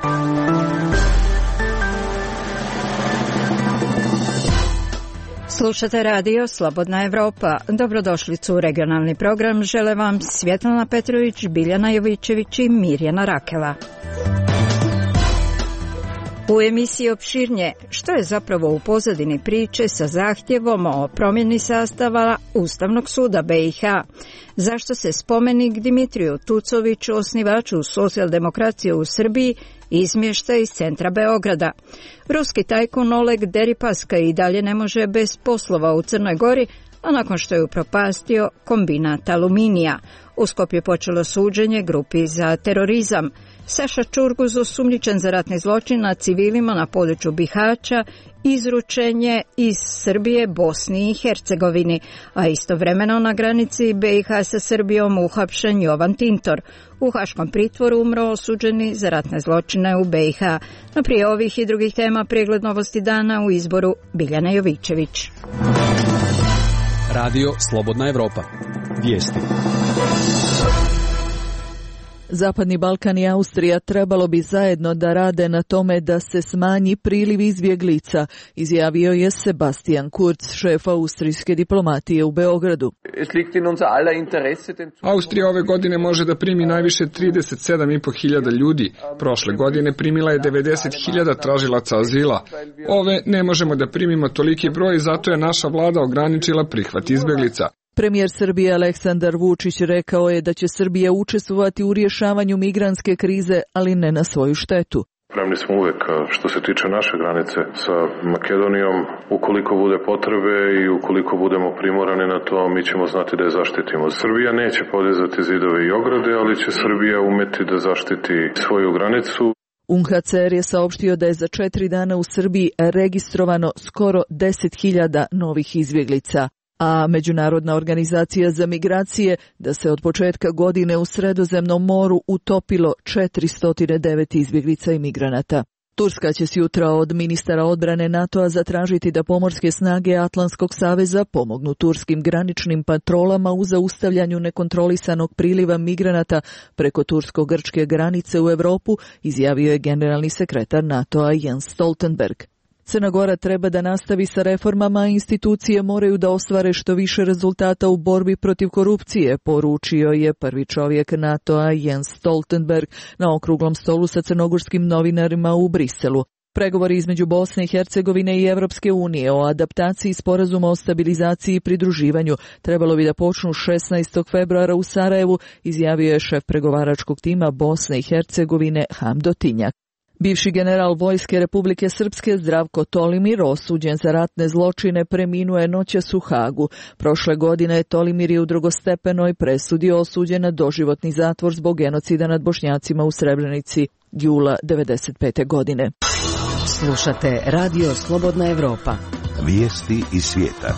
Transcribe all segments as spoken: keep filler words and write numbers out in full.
Slušate radio Slobodna Evropa. Dobrodošlicu u regionalni program. Žele vam Svjetlana Petrović, Biljana Jovićević i Mirjana Rakela. U emisiji opširnije, što je zapravo u pozadini priče sa zahtjevom o promjeni sastava Ustavnog suda be i ha? Zašto se spomenik Dimitriju Tucoviću, osnivaču socijaldemokracije u Srbiji, izmješta iz centra Beograda? Ruski tajkun Oleg Deripaska i dalje ne može bez poslova u Crnoj Gori, a nakon što je upropastio kombinat aluminija. U Skopju je počelo suđenje grupi za terorizam. Saša Čurguz, osumnjičen za ratni zločin nad civilima na području Bihaća, izručen je iz Srbije Bosni i Hercegovini, a istovremeno na granici be i ha sa Srbijom uhapšen Jovan Tintor. U haškom pritvoru umro osuđeni za ratne zločine u be i ha. No prije ovih i drugih tema pregled novosti dana u izboru Biljana Jovićević. Radio Slobodna Evropa. Vijesti. Zapadni Balkan i Austrija trebalo bi zajedno da rade na tome da se smanji priliv izbjeglica, izjavio je Sebastian Kurz, šef austrijske diplomatije u Beogradu. Austrija ove godine može da primi najviše trideset sedam i po hiljada ljudi. Prošle godine primila je devedeset hiljada tražilaca azila. Ove ne možemo da primimo toliki broj, zato je naša vlada ograničila prihvat izbjeglica. Premijer Srbije Aleksandar Vučić rekao je da će Srbija učestvovati u rješavanju migrantske krize, ali ne na svoju štetu. Spremni smo uvek, što se tiče naše granice sa Makedonijom, ukoliko bude potrebe i ukoliko budemo primorani na to, mi ćemo znati da je zaštitimo. Srbija neće podizati zidove i ograde, ali će Srbija umeti da zaštiti svoju granicu. U en ha ce er je saopštio da je za četiri dana u Srbiji registrovano skoro deset hiljada novih izbjeglica, a Međunarodna organizacija za migracije da se od početka godine u Sredozemnom moru utopilo četiristo devet izbjeglica i migranata. Turska će sutra od ministara odbrane NATO-a zatražiti da pomorske snage Atlantskog saveza pomognu turskim graničnim patrolama u zaustavljanju nekontrolisanog priliva migranata preko tursko-grčke granice u Europu, izjavio je generalni sekretar NATO-a Jens Stoltenberg. Crna Gora treba da nastavi sa reformama, a institucije moraju da ostvare što više rezultata u borbi protiv korupcije, poručio je prvi čovjek NATO-a Jens Stoltenberg na okruglom stolu sa crnogorskim novinarima u Briselu. Pregovori između Bosne i Hercegovine i Evropske unije o adaptaciji sporazuma o stabilizaciji i pridruživanju trebalo bi da počnu šesnaestog februara u Sarajevu, izjavio je šef pregovaračkog tima Bosne i Hercegovine Hamdo Tinjak. Bivši general Vojske Republike Srpske Zdravko Tolimir, osuđen za ratne zločine, preminuo je noćas u Hagu. Prošle godine Tolimir je u drugostepenoj presudi osuđen na doživotni zatvor zbog genocida nad Bošnjacima u Srebrenici jula devedeset pete godine. Slušate Radio Slobodna Evropa. Vijesti iz svijeta.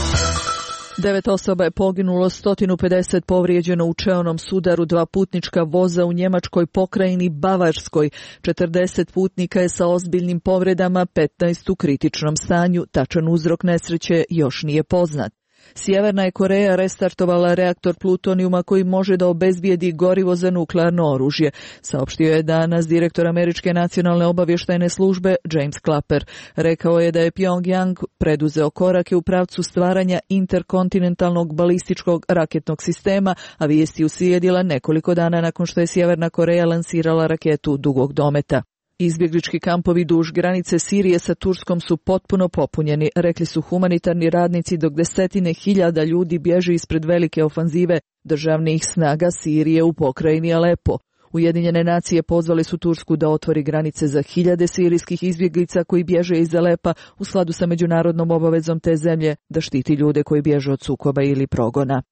Devet osoba je poginulo, sto pedeset povrijeđeno u čeonom sudaru dva putnička voza u njemačkoj pokrajini Bavarskoj. četrdeset putnika je sa ozbiljnim povredama, petnaest u kritičnom stanju. Tačan uzrok nesreće još nije poznat. Sjeverna je Koreja restartovala reaktor plutonijuma koji može da obezbijedi gorivo za nuklearno oružje, saopštio je danas direktor Američke nacionalne obavještajne službe James Clapper. Rekao je da je Pyongyang preduzeo korake u pravcu stvaranja interkontinentalnog balističkog raketnog sistema, a vijest je uslijedila nekoliko dana nakon što je Sjeverna Koreja lansirala raketu dugog dometa. Izbjeglički kampovi duž granice Sirije sa Turskom su potpuno popunjeni, rekli su humanitarni radnici, dok desetine hiljada ljudi bježe ispred velike ofanzive državnih snaga Sirije u pokrajini Alepo. Ujedinjene nacije pozvali su Tursku da otvori granice za hiljade sirijskih izbjeglica koji bježe iz Alepa u skladu sa međunarodnom obavezom te zemlje da štiti ljude koji bježe od sukoba ili progona.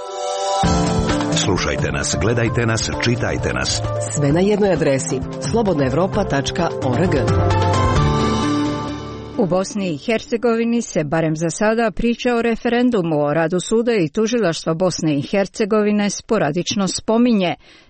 Slušajte nas, gledajte nas, čitajte nas. Sve na jednoj adresi slobodna evropa tačka org. U Bosni i Hercegovini se, barem za sada, priča o referendumu o radu suda i tužilaštva Bosne i Hercegovine sporadično spominje.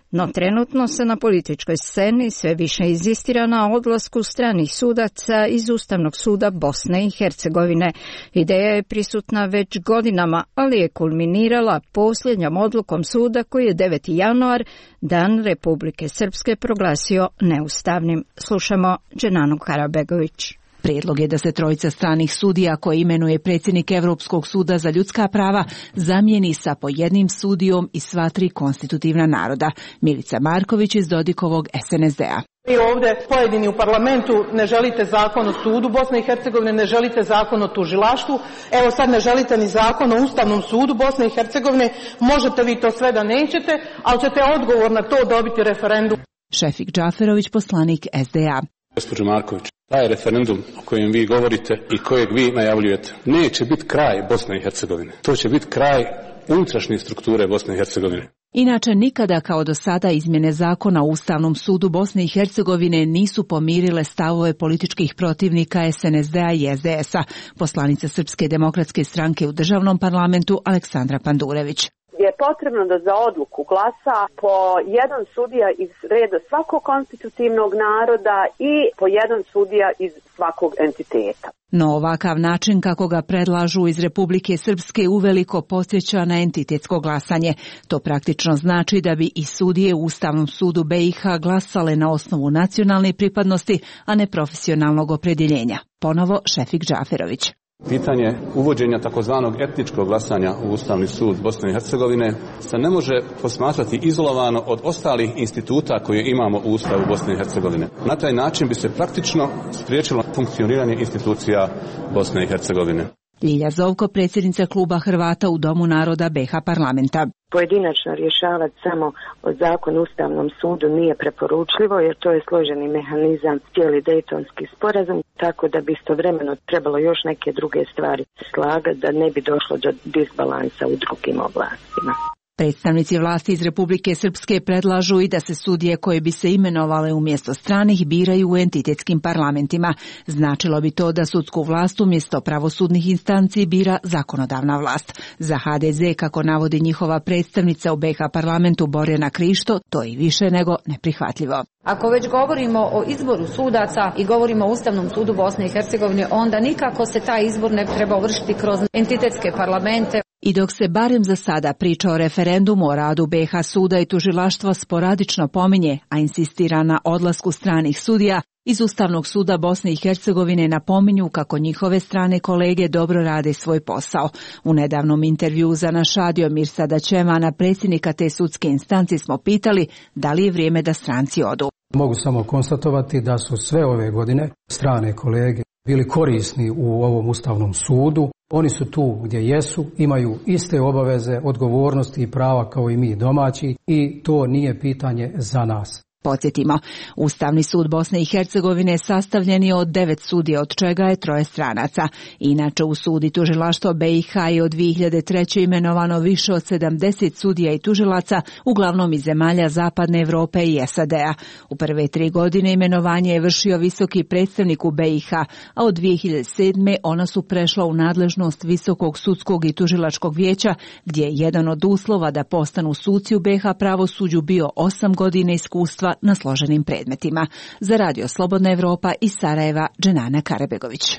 No trenutno se na političkoj sceni sve više inzistira na odlasku stranih sudaca iz Ustavnog suda Bosne i Hercegovine. Ideja je prisutna već godinama, ali je kulminirala posljednjom odlukom suda koji je deveti januar, Dan Republike Srpske, proglasio neustavnim. Slušamo Dženanu Karabegović. Prijedlog je da se trojica stranih sudija koje imenuje predsjednik Europskog suda za ljudska prava zamijeni sa po jednim sudijom iz sva tri konstitutivna naroda. Milica Marković iz Dodikovog S N S D-a. Vi ovdje pojedini u parlamentu ne želite zakon o sudu Bosne i Hercegovine, ne želite zakon o tužilaštvu, evo sad ne želite ni zakon o Ustavnom sudu Bosne i Hercegovine, možete vi to sve da nećete, ali ćete odgovor na to dobiti referendum. Šefik Džaferović, poslanik S D A. Gospođo Marković, taj referendum o kojem vi govorite i kojeg vi najavljujete neće biti kraj Bosne i Hercegovine. To će biti kraj unutrašnje strukture Bosne i Hercegovine. Inače, nikada kao do sada izmjene zakona o Ustavnom sudu Bosne i Hercegovine nisu pomirile stavove političkih protivnika S N S D-a i S D S-a. Poslanica Srpske demokratske stranke u državnom parlamentu Aleksandra Pandurević. Je potrebno da za odluku glasa po jedan sudija iz reda svakog konstitutivnog naroda i po jedan sudija iz svakog entiteta. No ovakav način kako ga predlažu iz Republike Srpske uveliko podsjeća na entitetsko glasanje. To praktično znači da bi i sudije u Ustavnom sudu B i H glasale na osnovu nacionalne pripadnosti, a ne profesionalnog opredjeljenja. Ponovo Šefik Džaferović. Pitanje uvođenja takozvanog etničkog glasanja u Ustavni sud Bosne i Hercegovine se ne može posmatrati izolovano od ostalih instituta koje imamo u Ustavu Bosne i Hercegovine. Na taj način bi se praktično spriječilo funkcioniranje institucija Bosne i Hercegovine. Ljilja Zovko, predsjednica kluba Hrvata u Domu naroda B i H parlamenta. Pojedinačno rješavati samo o zakonu Ustavnom sudu nije preporučljivo jer to je složeni mehanizam, cijeli Dejtonski sporazum, tako da bi istovremeno trebalo još neke druge stvari slagati da ne bi došlo do disbalansa u drugim oblastima. Predstavnici vlasti iz Republike Srpske predlažu i da se sudije koje bi se imenovale umjesto stranih biraju u entitetskim parlamentima. Značilo bi to da sudsku vlast umjesto pravosudnih instanci bira zakonodavna vlast. Za H D Z, kako navodi njihova predstavnica u B i H parlamentu Borjana Krišto, to je i više nego neprihvatljivo. Ako već govorimo o izboru sudaca i govorimo o Ustavnom sudu Bosne i Hercegovine, onda nikako se taj izbor ne treba vršiti kroz entitetske parlamente. I dok se barem za sada priča o referendumu o radu B i H suda i tužilaštva sporadično pominje, a insistira na odlasku stranih sudija, iz Ustavnog suda Bosne i Hercegovine napominju kako njihove strane kolege dobro rade svoj posao. U nedavnom intervjuu za naš radio Mirsada Čemana, predsjednika te sudske instanci, smo pitali da li je vrijeme da stranci odu. Mogu samo konstatovati da su sve ove godine strane kolege bili korisni u ovom Ustavnom sudu. Oni su tu gdje jesu, imaju iste obaveze, odgovornosti i prava kao i mi domaći i to nije pitanje za nas. Podsjetimo, Ustavni sud Bosne i Hercegovine sastavljen je od devet sudija, od čega je troje stranaca. Inače, u sud i tužilaštvo B i H je od dvije hiljade treće. imenovano više od sedamdeset sudija i tužilaca, uglavnom iz zemalja Zapadne Europe i S A D-a. U prve tri godine imenovanje je vršio visoki predstavnik u B i H, a od dvije hiljade sedme. ona su prešla u nadležnost Visokog sudskog i tužilačkog vijeća, gdje je jedan od uslova da postanu suci u B i H pravosuđu bio osam godina iskustva na složenim predmetima. Za Radio Slobodna Evropa iz Sarajeva, Dženana Karabegović.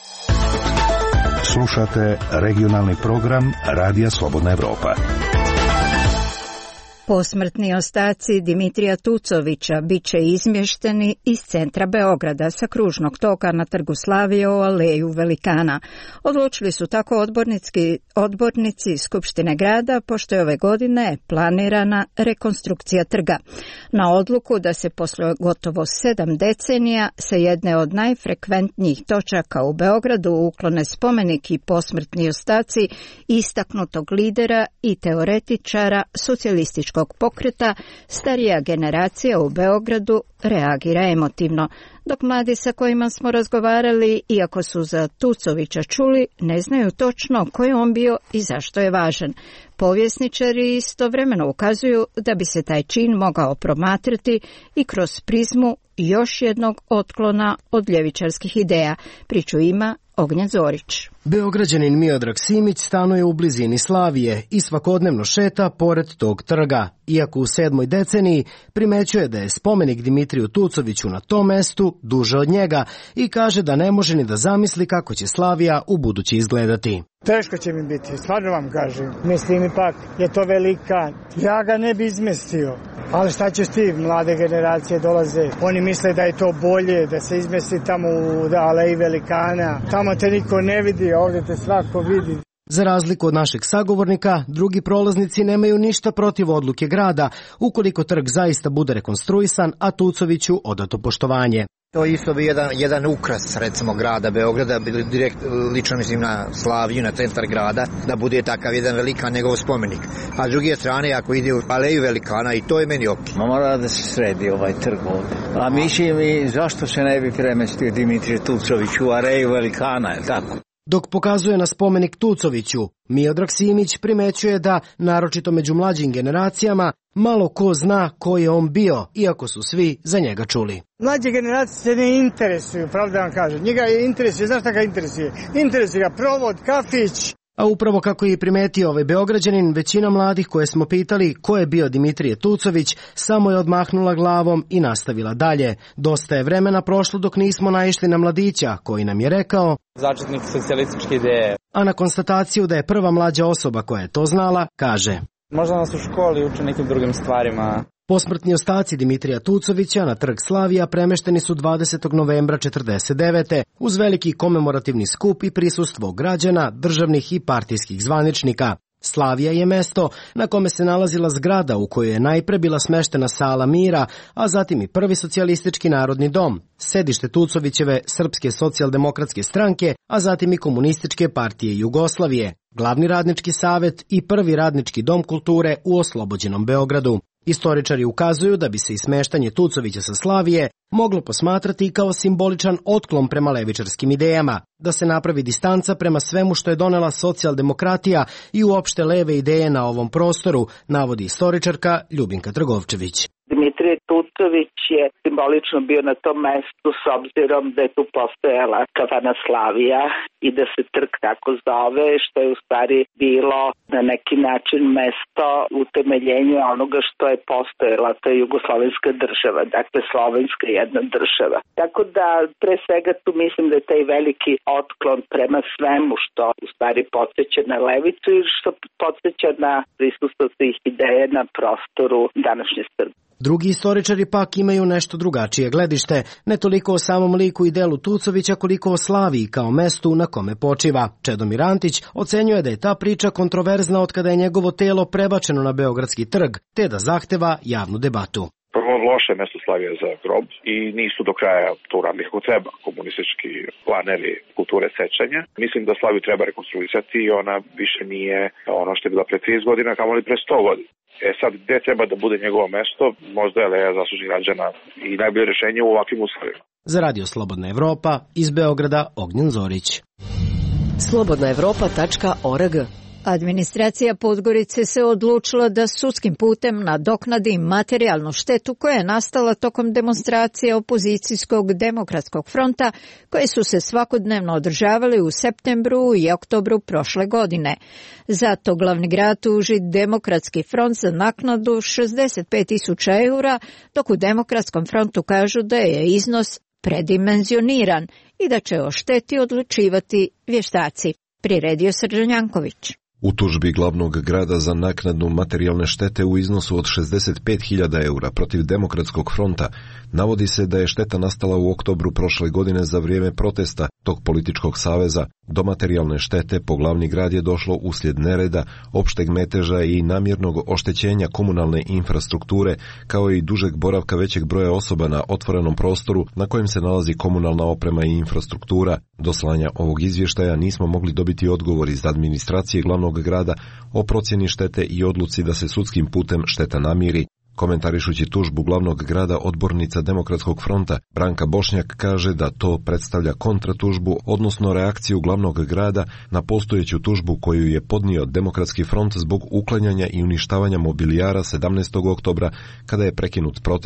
Slušate regionalni program Radija Slobodna Evropa. Posmrtni ostaci Dimitrija Tucovića bit će izmješteni iz centra Beograda sa kružnog toka na Trgu Slavije u Aleju Velikana. Odlučili su tako odbornici, odbornici Skupštine grada, pošto je ove godine planirana rekonstrukcija trga. Na odluku da se posle gotovo sedam decenija sa jedne od najfrekventnijih točaka u Beogradu uklone spomenik i posmrtni ostaci istaknutog lidera i teoretičara socijalističkog pokreta, starija generacija u Beogradu reagira emotivno, dok mladi sa kojima smo razgovarali, iako su za Tucovića čuli, ne znaju točno ko je on bio i zašto je važan. Povjesničari istovremeno ukazuju da bi se taj čin mogao promatrati i kroz prizmu još jednog otklona od ljevičarskih ideja. Priču ima Ognjen Zorić. Beograđanin Miodrag Simić stanuje u blizini Slavije i svakodnevno šeta pored tog trga. Iako u sedmoj deceniji primećuje da je spomenik Dimitriju Tucoviću na tom mestu duže od njega i kaže da ne može ni da zamisli kako će Slavija u budući izgledati. Teško će mi biti, stvarno vam kažem. Mislim, ipak je to velika. Ja ga ne bi izmestio. Ali šta ćeš ti, mlade generacije dolaze. Oni misle da je to bolje, da se izmesti tamo u aleji velikana. Tamo te niko ne vidi, ovdje te svako vidi. Za razliku od našeg sagovornika, drugi prolaznici nemaju ništa protiv odluke grada, ukoliko trg zaista bude rekonstruisan, a Tucoviću odato poštovanje. To isto bi jedan, jedan ukras, recimo, grada Beograda, direkt, lično mislim na Slaviju, na centar grada, da bude takav jedan velikan njegov spomenik. A s druge strane, ako ide u aleju velikana, i to je meni ok. Mora da se sredi ovaj trg ovdje. A mislim i zašto se ne bi premestio Dimitrije Tucović u aleju velikana, je tako? Dok pokazuje na spomenik Tucoviću, Miodrag Simić primećuje da, naročito među mlađim generacijama, malo ko zna ko je on bio, iako su svi za njega čuli. Mlađe generacije se ne interesuju, pravda vam kažem. Njega je interesuje, znaš šta ga interesuje? Interesuje ga provod, kafić. A upravo kako je primetio ovaj Beograđanin, većina mladih koje smo pitali ko je bio Dimitrije Tucović, samo je odmahnula glavom i nastavila dalje. Dosta je vremena prošlo dok nismo naišli na mladića koji nam je rekao začetnik socijalističke ideje. A na konstataciju da je prva mlađa osoba koja je to znala, kaže: Možda nas u školi uče nekim drugim stvarima. Posmrtni ostaci Dimitrija Tucovića na trg Slavija premešteni su dvadesetog novembra četrdeset devete uz veliki komemorativni skup i prisustvo građana, državnih i partijskih zvaničnika. Slavija je mesto na kome se nalazila zgrada u kojoj je najpre bila smeštena sala mira, a zatim i prvi socijalistički narodni dom, sedište Tucovićeve Srpske socijaldemokratske stranke, a zatim i Komunističke partije Jugoslavije, glavni radnički savet i prvi radnički dom kulture u oslobođenom Beogradu. Istoričari ukazuju da bi se ismeštanje Tucovića sa Slavije moglo posmatrati kao simboličan otklon prema levičarskim idejama, da se napravi distanca prema svemu što je donela socijaldemokratija i uopšte leve ideje na ovom prostoru, navodi istoričarka Ljubinka Trgovčević. Dimitrije Tucović je simbolično bio na tom mestu s obzirom da je tu postojala kafana Slavija i da se trg tako zove, što je u stvari bilo na neki način mesto utemeljenja onoga što je postojala, to je jugoslovenska država, dakle slovenska jedna država. Tako da pre svega tu mislim da je taj veliki otklon prema svemu što u stvari podsjeća na levicu i što podsjeća na prisustvo svih ideje na prostoru današnje Srbije. Drugi istoričari pak imaju nešto drugačije gledište, ne toliko o samom liku i delu Tucovića koliko o Slaviji kao mestu na kome počiva. Čedomir Antić ocenjuje da je ta priča kontroverzna od kada je njegovo telo prebačeno na Beogradski trg, te da zahteva javnu debatu. Prvo, loše mesto Slavije za grob i nisu do kraja to uradili kako treba komunistički planeri kulture sećanja. Mislim da Slaviju treba rekonstruisati i ona više nije ono što je bila pre trideset godina, kamoli pre sto godina. E sad, gde treba da bude njegovo mesto, možda je Leja zaslužnih građana i najbolje rješenje u ovakvim uslovima. Za Radio Slobodna Evropa, iz Beograda, Ognjen Zorić. slobodna evropa tačka org. Administracija Podgorice se odlučila da sudskim putem nadoknadi materijalnu štetu koja je nastala tokom demonstracije opozicijskog demokratskog fronta koje su se svakodnevno održavale u septembru i oktobru prošle godine. Zato glavni grad tuži Demokratski front za naknadu šezdeset pet tisuća eura, dok u Demokratskom frontu kažu da je iznos predimenzioniran i da će o šteti odlučivati vještaci. Priredio Srđan Janković. U tužbi glavnog grada za naknadu materijalne štete u iznosu od šezdeset pet hiljada eura protiv Demokratskog fronta navodi se da je šteta nastala u oktobru prošle godine za vrijeme protesta tog političkog saveza. Do materijalne štete po glavni grad je došlo uslijed nereda, opšteg meteža i namjernog oštećenja komunalne infrastrukture, kao i dužeg boravka većeg broja osoba na otvorenom prostoru na kojem se nalazi komunalna oprema i infrastruktura. Do slanja ovog izvještaja nismo mogli dobiti odgovor iz administracije glavnog grada o procjeni štete i odluci da se sudskim putem šteta namiri. Komentarišući tužbu glavnog grada, odbornica Demokratskog fronta Branka Bošnjak kaže da to predstavlja kontratužbu, odnosno reakciju glavnog grada na postojeću tužbu koju je podnio Demokratski front zbog uklanjanja i uništavanja mobilijara sedamnaestog oktobra kada je prekinut protest.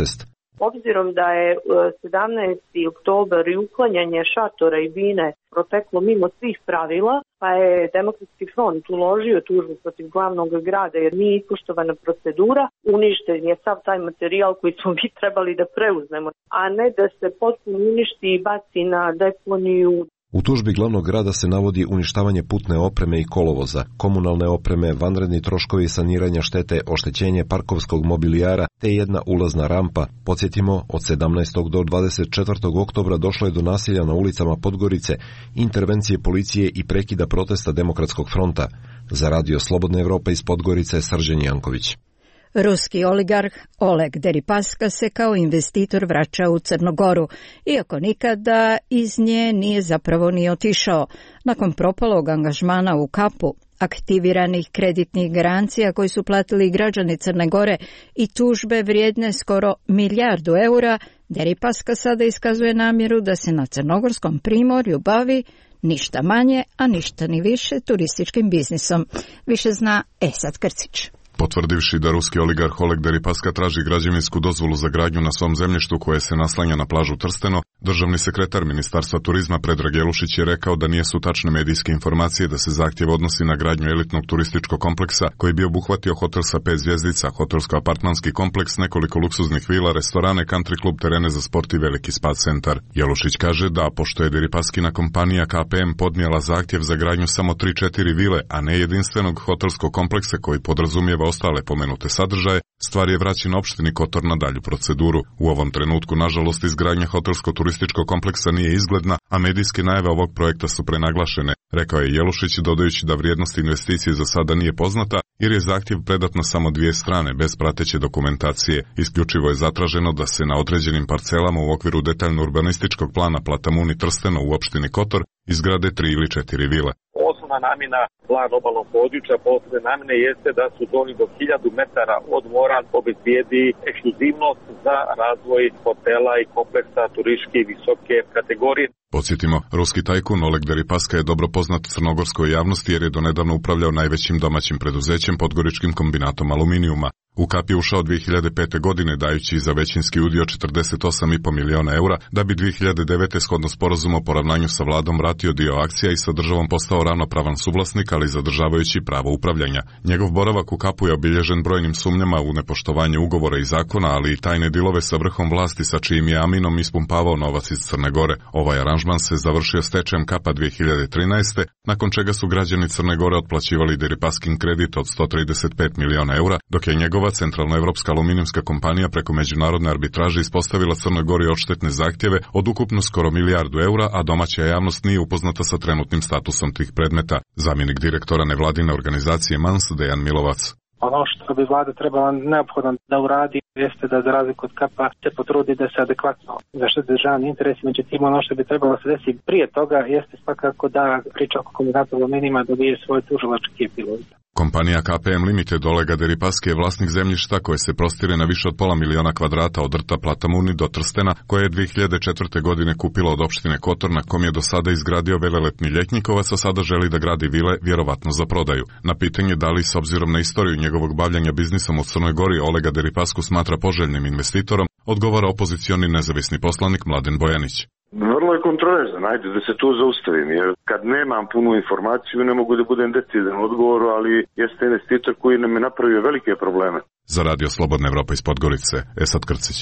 Obzirom da je sedamnaesti oktobar i uklanjanje šatora i bine proteklo mimo svih pravila, pa je Demokratski front uložio tužbu protiv glavnog grada jer nije ispoštovana procedura, uništen je sav taj materijal koji smo mi trebali da preuzmemo, a ne da se potpuno uništi i baci na deponiju. U tužbi glavnog grada se navodi uništavanje putne opreme i kolovoza, komunalne opreme, vanredni troškovi saniranja štete, oštećenje parkovskog mobilijara te jedna ulazna rampa. Podsjetimo, od sedamnaestog do dvadeset četvrtog oktobra došlo je do nasilja na ulicama Podgorice, intervencije policije i prekida protesta Demokratskog fronta. Za radio Slobodna Evropa iz Podgorice, Srđan Janković. Ruski oligarh Oleg Deripaska se kao investitor vraća u Crnogoru, iako nikada iz nje nije zapravo ni otišao. Nakon propalog angažmana u kapu, aktiviranih kreditnih garancija koji su platili građani Crne Gore i tužbe vrijedne skoro milijardu eura, Deripaska sada iskazuje namjeru da se na crnogorskom primorju bavi ništa manje, a ništa ni više turističkim biznisom. Više zna Esad Krcić. Potvrdivši da ruski oligarh Oleg Deripaska traži građevinsku dozvolu za gradnju na svom zemljištu koje se naslanja na plažu Trsteno, državni sekretar Ministarstva turizma Predrag Jelušić je rekao da nisu tačne medijske informacije da se zahtjev odnosi na gradnju elitnog turističkog kompleksa koji bi obuhvatio hotel sa pet zvjezdica, hotelsko-apartmanski kompleks, nekoliko luksuznih vila, restorane, country klub, terene za sport i veliki spa centar. Jelušić kaže da, pošto je Deripaskina kompanija K P M podnijela zahtjev za gradnju samo tri četiri vile, a ne jedinstvenog hotelskog kompleksa koji podrazumijeva ostale pomenute sadržaje, stvar je vraćena opštini Kotor na dalju proceduru. U ovom trenutku, nažalost, izgradnja hotelsko-turističkog kompleksa nije izgledna, a medijske najave ovog projekta su prenaglašene, rekao je Jelušić, dodajući da vrijednost investicije za sada nije poznata, jer je zahtjev predat na samo dvije strane, bez prateće dokumentacije. Isključivo je zatraženo da se na određenim parcelama u okviru detaljno urbanističkog plana Platamuni Trsteno u opštini Kotor izgrade tri ili četiri vile. Osnovna namjena plan obalnog područja posebne namjene jeste da su zoni do hiljadu metara od mora obezbijedi ekskluzivnost za razvoj hotela i kompleksa turističke visoke kategorije. Podsjetimo, ruski tajkun Oleg Deripaska je dobro poznat crnogorskoj javnosti jer je donedavno upravljao najvećim domaćim preduzećem Podgoričkim kombinatom aluminijuma. U K A P je ušao dvije hiljade pete. godine dajući za većinski udio četrdeset osam i po miliona eura, da bi dvije hiljade devete. shodno sporazumu o poravnanju sa vladom vratio dio akcija i sa državom postao ravnopravan suvlasnik, ali zadržavajući pravo upravljanja. Njegov boravak u K A P-u je obilježen brojnim sumnjama u nepoštovanje ugovora i zakona, ali i tajne dilove sa vrhom vlasti sa čijim je Aminom ispumpavao novac iz Crne Gore. Ovaj aranžman se završio stečajem K A P-a dvije hiljade trinaeste. nakon čega su građani Crne Gore otplaćivali Deripaskin kredit od sto trideset pet miliona eura, dok je njegova centralnoevropska aluminijumska kompanija preko međunarodne arbitraže ispostavila Crnoj Gori odštetne zahtjeve od ukupno skoro milijardu eura, a domaća javnost nije upoznata sa trenutnim statusom tih predmeta. Zamjenik direktora nevladine organizacije Mans, Dejan Milovac. Ono što bi vlada trebala neophodno da uradi jeste da za razliku od K A P-a se potrudi da se adekvatno zaštiti državni interes, međutim ono što bi trebalo se desiti prije toga jeste svakako da priča oko kombinata aluminijuma dobije svoj tužilački epilog. Kompanija K P M Limited Olega Deripaske je vlasnik zemljišta koje se prostire na više od pola miliona kvadrata od rta Platamuni do Trstena, koje je dvije hiljade četvrte. godine kupilo od opštine Kotor, na kom je do sada izgradio velelepni ljetnikovac, a sada želi da gradi vile, vjerovatno za prodaju. Na pitanje da li s obzirom na istoriju njegovog bavljanja biznisom u Crnoj Gori Olega Deripasku smatra poželjnim investitorom, odgovara opozicioni nezavisni poslanik Mladen Bojanić. Vrlo je kontroverzan, ajde da se tu zaustavim, jer kad nemam punu informaciju ne mogu da budem decizan u odgovoru, ali jeste investitor koji nam je napravio velike probleme. Za radio Slobodna Evropa iz Podgorice, Esad Krcić.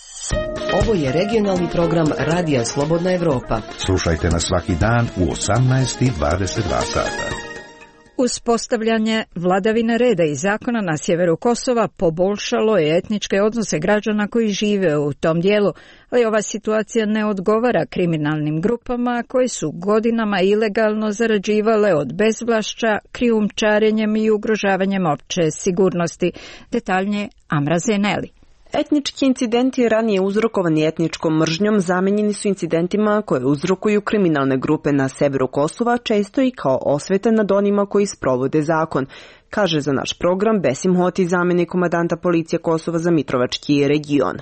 Ovo je regionalni program Radija Slobodna Evropa. Slušajte nas svaki dan u osamnaest i dvadeset dva sata. Uspostavljanje vladavine reda i zakona na sjeveru Kosova poboljšalo je etničke odnose građana koji žive u tom dijelu, ali ova situacija ne odgovara kriminalnim grupama koje su godinama ilegalno zarađivale od bezvlašća, krijumčarenjem i ugrožavanjem opće sigurnosti. Detaljnije Amra Zeneli. Etnički incidenti ranije uzrokovani etničkom mržnjom zamenjeni su incidentima koje uzrokuju kriminalne grupe na severu Kosova, često i kao osveta nad onima koji sprovode zakon, kaže za naš program Besim Hoti, zamjenik komandanta policije Kosova za Mitrovački region.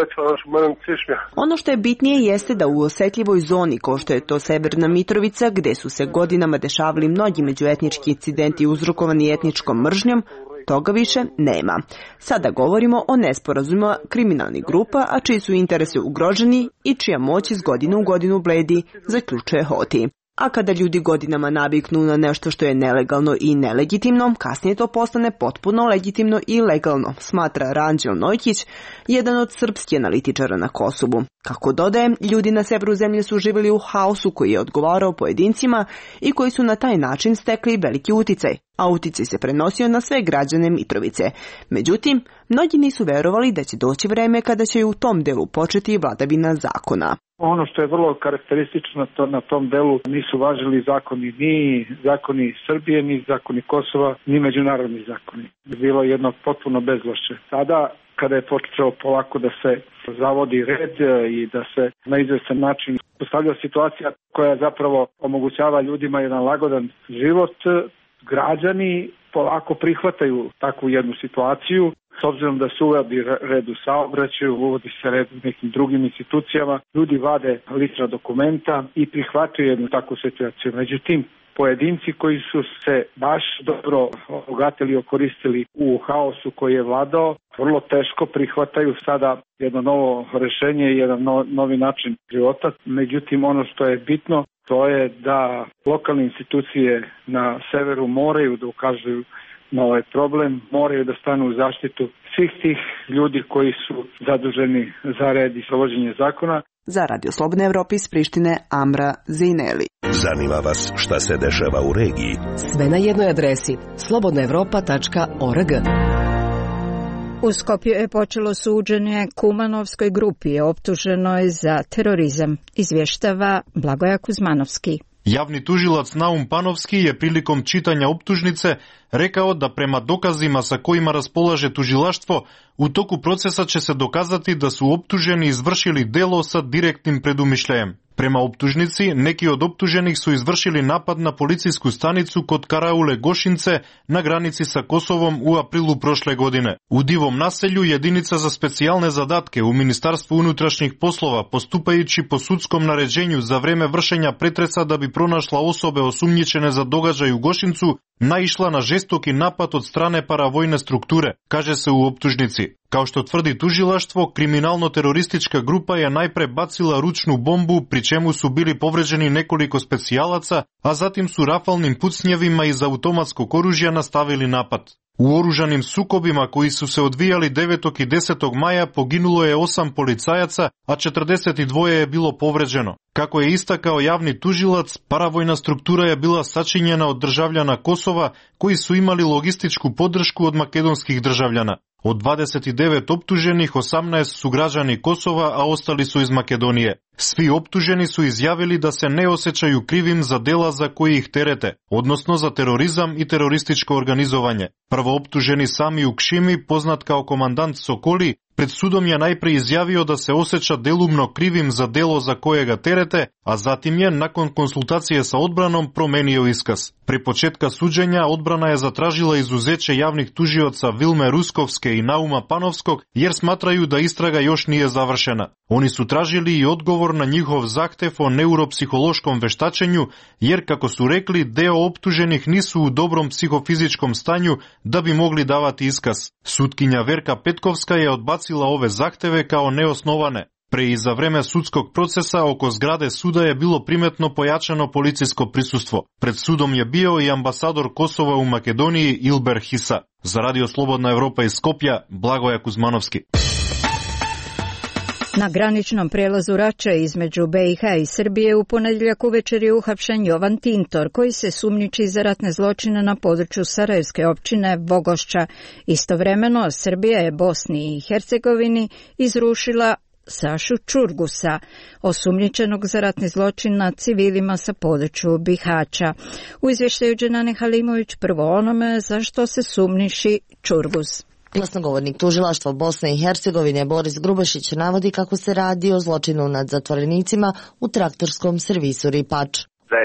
Ono što je bitnije jeste da u osjetljivoj zoni, kao što je to Severna Mitrovica, gdje su se godinama dešavali mnogi međuetnički incidenti uzrokovani etničkom mržnjom, Toga više nema. Sada govorimo o nesporazumima kriminalnih grupa, a čiji su interesi ugroženi i čija moć iz godine u godinu bledi, zaključuje Hoti. A kada ljudi godinama naviknu na nešto što je nelegalno i nelegitimno, kasnije to postane potpuno legitimno i legalno, smatra Ranđel Nojkić, jedan od srpskih analitičara na Kosovu. Kako dodaje, ljudi na severu zemlje su živjeli u haosu koji je odgovarao pojedincima i koji su na taj način stekli veliki uticaj, a uticaj se prenosio na sve građane Mitrovice. Međutim, mnogi nisu verovali da će doći vreme kada će u tom delu početi vladavina zakona. Ono što je vrlo karakteristično to, na tom delu nisu važili zakoni, ni zakoni Srbije, ni zakoni Kosova, ni međunarodni zakoni. Bilo je jedno potpuno bezvlašće. Sada, kada je počeo polako da se zavodi red i da se na izvestan način postavlja situacija koja zapravo omogućava ljudima jedan lagodan život, građani polako prihvataju takvu jednu situaciju. S obzirom da se uvodi red u saobraćaju, uvodi se red u nekim drugim institucijama, ljudi vade lična dokumenta i prihvataju jednu takvu situaciju. Međutim, pojedinci koji su se baš dobro obogatili i okoristili u haosu koji je vladao, vrlo teško prihvataju sada jedno novo rešenje i jedan no, novi način života. Međutim, ono što je bitno, to je da lokalne institucije na severu moraju da ukazuju na ovaj problem, moraju da stanu u zaštitu svih tih ljudi koji su zaduženi za red i sprovođenje zakona. Za Radio Slobodne Evrope iz Prištine, Amra Zejneli. Zanima vas šta se dešava u regiji? Sve na jednoj adresi slobodna evropa tačka org. U Skopju je počelo suđenje Kumanovskoj grupi, optuženoj za terorizam, izvještava Blagoja Kuzmanovski. Javni tužilac Naum Panovski je prilikom čitanja optužnice rekao da prema dokazima sa kojima raspolaže tužilaštvo, u toku procesa će se dokazati da su optuženi izvršili delo sa direktnim predumišljajem. Prema optužnici, neki od optuženih su izvršili napad na policijsku stanicu kod Karaule Gošince na granici sa Kosovom u aprilu prošle godine. U Divom naselju jedinica za specijalne zadatke u Ministarstvu unutrašnjih poslova, postupajući po sudskom naređenju za vreme vršenja pretresa da bi pronašla osobe osumnjičene za događaj u Gošincu, naišla na žestoki napad od strane paravojne strukture, kaže se u optužnici. Kao što tvrdi tužilaštvo, kriminalno-teroristička grupa je najpre bacila ručnu bombu, pri čemu su bili povređeni nekoliko specijalaca, a zatim su rafalnim pucnjevima iz automatskog oružja nastavili napad. U oružanim sukobima koji su se odvijali devetog i desetog maja poginulo je osam policajaca, a četrdeset dva je bilo povređeno. Kako je istakao javni tužilac, paravojna struktura je bila sačinjena od državljana Kosova koji su imali logističku podršku od makedonskih državljana. Od dvadeset devet optuženih, osamnaest su građani Kosova, a ostali su iz Makedonije. Svi optuženi su izjavili da se ne osjećaju krivim za dela za koji ih terete, odnosno za terorizam i terorističko organizovanje. Prvooptuženi Sami Ukšimi, poznat kao komandant Sokoli, pred sudom je najprije izjavio da se osjeća delumno krivim za delo za koje ga terete, a zatim je, nakon konsultacije sa odbranom, promenio iskaz. Pri početka suđenja odbrana je zatražila izuzeće javnih tužioca Vilme Ruskovske i Nauma Panovskog, jer smatraju da istraga još nije završena. Oni su tražili i odgovor na njihov zahtev o neuropsihološkom veštačenju, jer, kako su rekli, deo optuženih nisu u dobrom psihofizičkom stanju da bi mogli davati iskaz. Sutkinja Verka Petkovska je odbacila ove zahteve kao neosnovane. Pre i za vreme sudskog procesa oko zgrade suda je bilo primetno pojačano policijsko prisustvo. Pred sudom je bio i ambasador Kosova u Makedoniji Ilber Hisa. Za Radio Slobodna Evropa iz Skopja, Blagoja Kuzmanovski. Na graničnom prelazu Rača između B i H i Srbije u ponedjeljak uvečer je uhapšen Jovan Tintor, koji se sumnjiči za ratne zločine na području Sarajevske općine Vogošća. Istovremeno, Srbija je Bosni i Hercegovini izrušila Sašu Čurgusa, osumnjičenog za ratni zločin nad civilima sa području Bihaća. U izvještaju Dženane Halimović prvo onome zašto se sumnjiči Čurgus. Glasnogovornik tužilaštva Bosne i Hercegovine Boris Grubašić navodi kako se radi o zločinu nad zatvorenicima u traktorskom servisu Ripač. Zajedno s drugim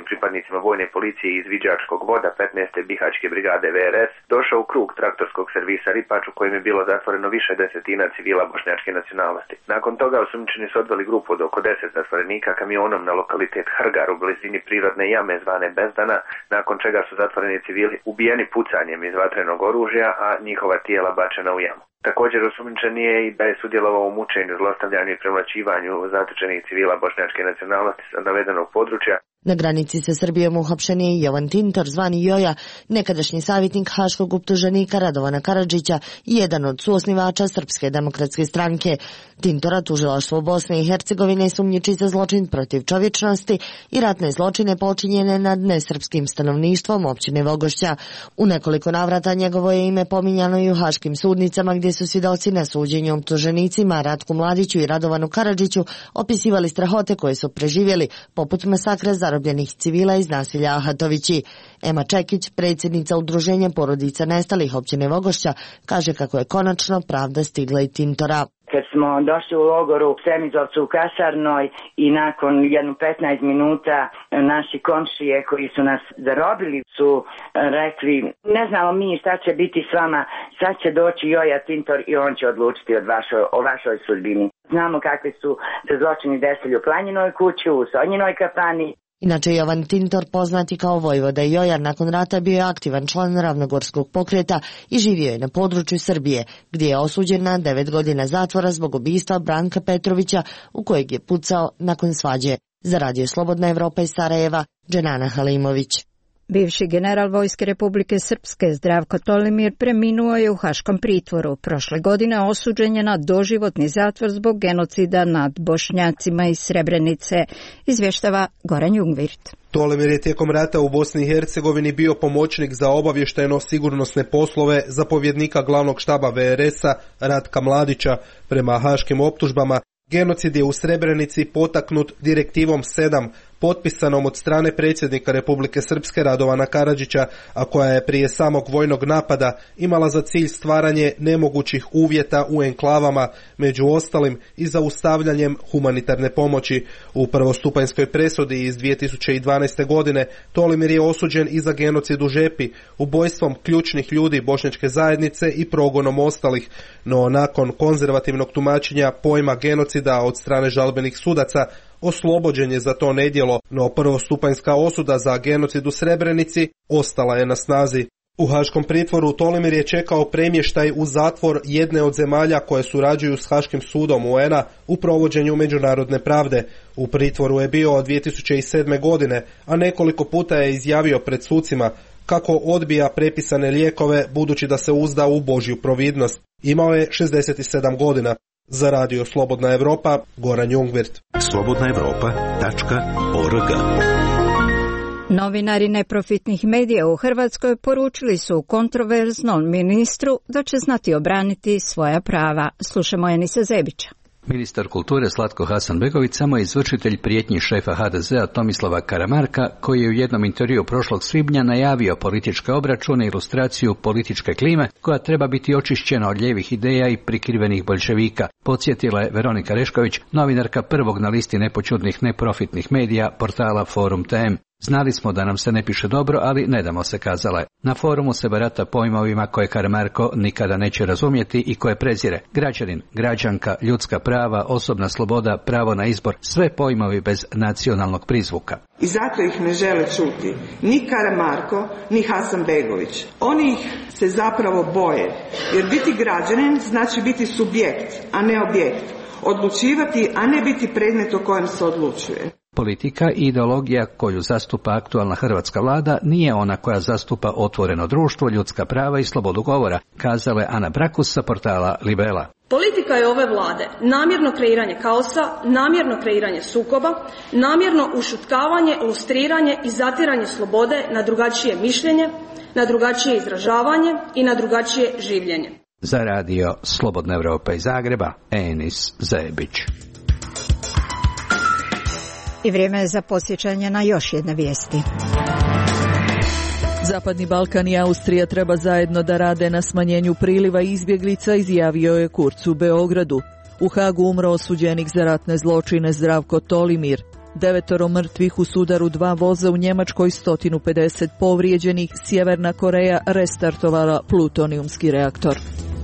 pripadnicima vojne policije iz Viđačkog voda petnaeste Bihaćke brigade V R S došao u krug traktorskog servisa Ripač u kojem je bilo zatvoreno više desetina civila bošnjačke nacionalnosti. Nakon toga osumnjičeni su odveli grupu od oko deset zatvorenika kamionom na lokalitet Hrgar u blizini prirodne jame zvane Bezdana, nakon čega su zatvoreni civili ubijeni pucanjem iz vatrenog oružja, a njihova tijela bačena u jamu. Također osumnjičen je i da je sudjelovao u mučenju, zlostavljanju i premlaćivanju zatočenih civila bošnjačke nacionalnosti sa navedenog područja. Na granici sa Srbijom uhapšen je Jovan Tintor, zvani Joja, nekadašnji savjetnik haškog optuženika Radovana Karadžića i jedan od suosnivača Srpske demokratske stranke. Tintora tužilaštvo Bosne i Hercegovine sumnjiči za zločin protiv čovječnosti i ratne zločine počinjene nad nesrpskim stanovništvom općine Vogošća. U nekoliko navrata njegovo je ime pominjano i u haškim sudnicama, gdje su svjedoci na suđenju optuženicima Ratku Mladiću i Radovanu Karadžiću opisivali strahote koje su preživjeli, poput masakra zarobljenih civila iz naselja Ahatovići. Ema Čekić, predsjednica Udruženja porodica nestalih općine Vogošća, kaže kako je konačno pravda stigla i Tintora. Kad smo došli u logoru u Semizovcu u kasarnoj i nakon jedno petnaest minuta naši komšije koji su nas zarobili su rekli ne znamo mi šta će biti s vama, sad će doći Joja Tintor i on će odlučiti od vašo, o vašoj sudbini. Znamo kakvi su se zločini desili u Planjinoj kući, u Sonjinoj kafani. Inače, Jovan Tintor, poznati kao Vojvoda Jojar, nakon rata bio je aktivan član Ravnogorskog pokreta i živio je na području Srbije, gdje je osuđen na devet godina zatvora zbog ubistva Branka Petrovića, u kojeg je pucao nakon svađe. Za Radio Slobodna Evropa iz Sarajeva, Dženana Halimović. Bivši general Vojske Republike Srpske Zdravko Tolimir preminuo je u haškom pritvoru. Prošle godine osuđen je na doživotni zatvor zbog genocida nad Bošnjacima iz Srebrenice, izvještava Goran Jungvirt. Tolimir je tijekom rata u Bosni i Hercegovini bio pomoćnik za obavještajno-sigurnosne poslove zapovjednika glavnog štaba V R S-a Ratka Mladića. Prema haškim optužbama, genocid je u Srebrenici potaknut direktivom sedam, potpisanom od strane predsjednika Republike Srpske Radovana Karadžića, a koja je prije samog vojnog napada imala za cilj stvaranje nemogućih uvjeta u enklavama, među ostalim i zaustavljanjem humanitarne pomoći. U prvostupanjskoj presudi iz dvije tisuće dvanaeste. godine Tolimir je osuđen i za genocid u Žepi, ubojstvom ključnih ljudi bošnjačke zajednice i progonom ostalih, no nakon konzervativnog tumačenja pojma genocida od strane žalbenih sudaca, oslobođen je za to nedjelo, no prvostupanjska osuda za genocid u Srebrenici ostala je na snazi. U haškom pritvoru Tolimir je čekao premještaj u zatvor jedne od zemalja koje surađuju s Haškim sudom U N A u provođenju međunarodne pravde. U pritvoru je bio od dvije tisuće sedme. godine, a nekoliko puta je izjavio pred sucima kako odbija prepisane lijekove budući da se uzda u Božju providnost. Imao je šezdeset sedam godina. Za Radio Slobodna Evropa, Goran Jungvirt. slobodna evropa tačka org. Novinari neprofitnih medija u Hrvatskoj poručili su kontroverznom ministru da će znati obraniti svoja prava. Slušamo Enisa Zebića. Ministar kulture Zlatko Hasanbegović samo je izvršitelj prijetnji šefa H D Z-a Tomislava Karamarka, koji je u jednom intervjuu prošlog svibnja najavio političke obračune i ilustraciju političke klime koja treba biti očišćena od lijevih ideja i prikrivenih boljševika. Podsjetila je Veronika Rešković, novinarka prvog na listi nepoćudnih neprofitnih medija portala Forum T M. Znali smo da nam se ne piše dobro, ali ne damo se, kazala je. Na forumu se barata pojmovima koje Karamarko nikada neće razumjeti i koje prezire. Građanin, građanka, ljudska prava, osobna sloboda, pravo na izbor, sve pojmovi bez nacionalnog prizvuka. I zato ih ne žele čuti ni Karamarko, ni Hasanbegović. Oni ih se zapravo boje, jer biti građanin znači biti subjekt, a ne objekt. Odlučivati, a ne biti predmet o kojem se odlučuje. Politika i ideologija koju zastupa aktualna hrvatska vlada nije ona koja zastupa otvoreno društvo, ljudska prava i slobodu govora, kazala je Ana Brakus sa portala Libela. Politika je ove vlade namjerno kreiranje kaosa, namjerno kreiranje sukoba, namjerno ušutkavanje, ilustriranje i zatiranje slobode na drugačije mišljenje, na drugačije izražavanje i na drugačije življenje. Za Radio Slobodna Evropa iz Zagreba, Enis Zebić. I vrijeme je za podsjećanje na još jedne vijesti. Zapadni Balkan i Austrija treba zajedno da rade na smanjenju priliva izbjeglica, izjavio je Kurz u Beogradu. U Hagu umro osuđenik za ratne zločine Zdravko Tolimir. Devetoro mrtvih u sudaru dva voza u Njemačkoj, sto pedeset povrijeđenih. Sjeverna Koreja restartovala plutonijumski reaktor.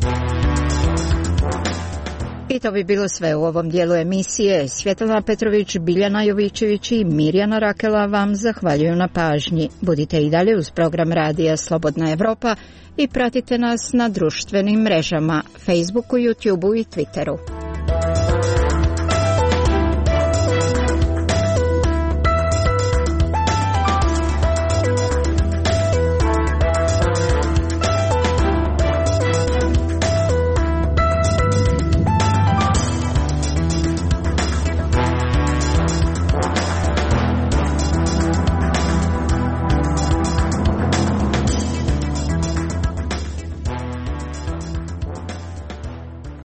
I to bi bilo sve u ovom dijelu emisije. Svjetlana Petrović, Biljana Jovičević i Mirjana Rakela vam zahvaljuju na pažnji. Budite i dalje uz program Radija Slobodna Evropa i pratite nas na društvenim mrežama, Facebooku, YouTubeu i Twitteru.